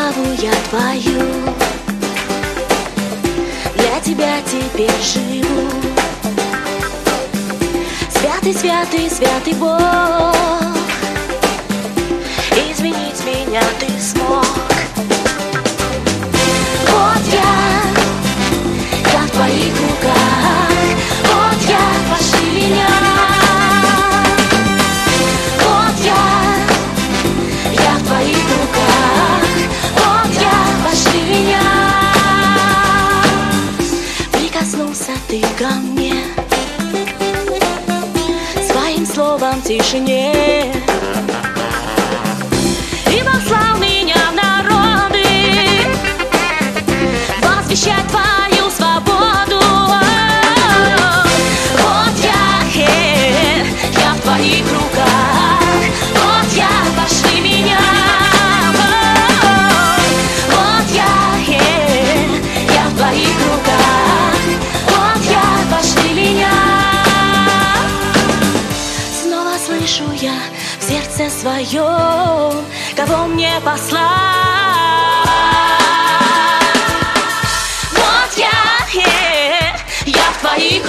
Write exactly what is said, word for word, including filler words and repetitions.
славу я твою, для тебя теперь живу. Святый, святый, святый Бог, изменить меня ты смог. Вот я, я в твоих руках, вот я, пошли меня. Вот я, я в твоих руках, вот я, пошли меня. Прикоснулся ты ко мне своим словом в тишине, и послал меня в народы возвещать твою свободу. Вот я, э, я в твоих руках, вот я, пошли меня. Вот я, э, я в твоих руках, вот я, пошли меня. Снова слышу я в сердце своем, кого мне послать. Вот я, э, я в твоих